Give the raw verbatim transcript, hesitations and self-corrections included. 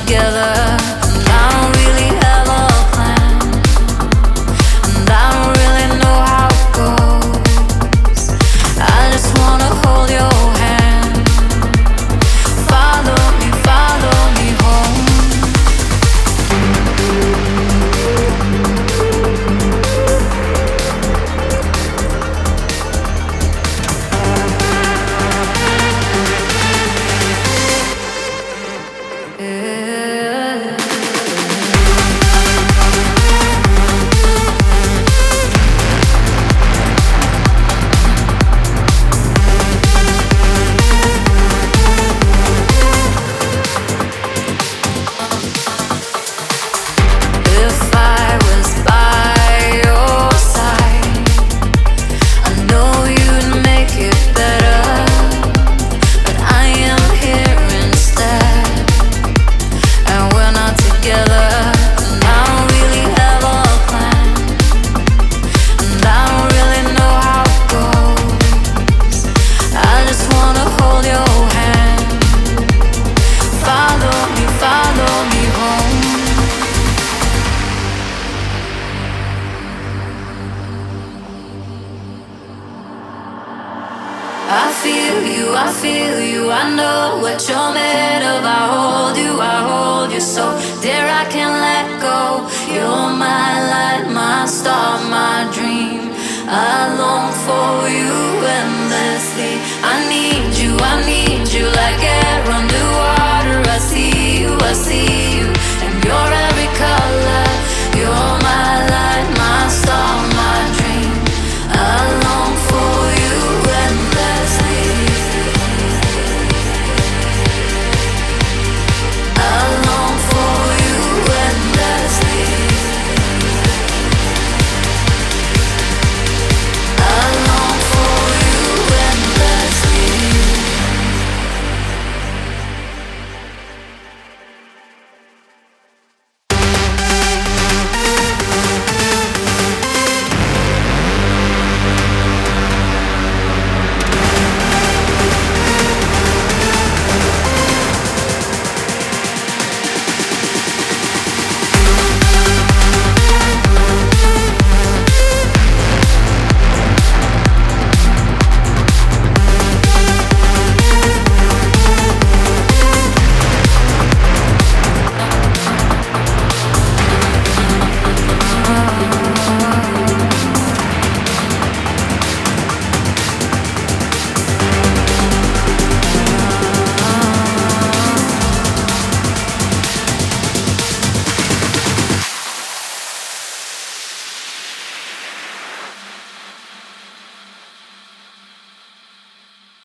together. And I don't really have a plan, and I don't really know how it goes. I just wanna hold your hand. Follow me, follow me home. If I was by your side, I know you'd make it better. But I am here instead, and we're not together. And I don't really have a plan, and I don't really know how it goes. I just wanna hold your hand. Follow me, follow me home. I feel you, I feel you, I know what you're made of. I hold you, I hold you so dear I can't let go. You're my light, my star, my dream. I long for you endlessly. I need you, I need you like air under